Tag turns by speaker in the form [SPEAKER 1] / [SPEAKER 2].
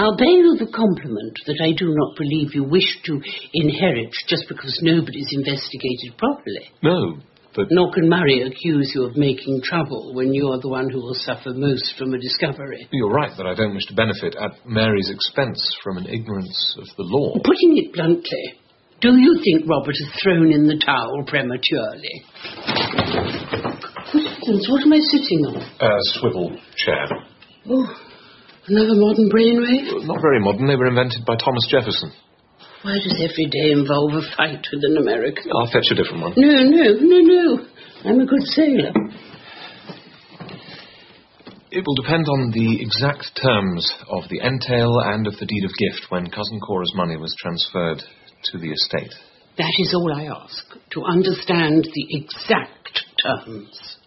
[SPEAKER 1] I'll pay you the compliment that I do not believe you wish to inherit just because nobody's investigated properly.
[SPEAKER 2] No, but...
[SPEAKER 1] Nor can Murray accuse you of making trouble when you're the one who will suffer most from a discovery.
[SPEAKER 2] You're right that I don't wish to benefit at Mary's expense from an ignorance of the law.
[SPEAKER 1] Putting it bluntly, do you think Robert has thrown in the towel prematurely? What am I sitting on?
[SPEAKER 2] A swivel chair.
[SPEAKER 1] Oh, another modern brainwave?
[SPEAKER 2] Not very modern. They were invented by Thomas Jefferson.
[SPEAKER 1] Why does every day involve a fight with an American?
[SPEAKER 2] I'll fetch a different one.
[SPEAKER 1] No. I'm a good sailor.
[SPEAKER 2] It will depend on the exact terms of the entail and of the deed of gift when Cousin Cora's money was transferred to the estate.
[SPEAKER 1] That is all I ask, to understand the exact terms.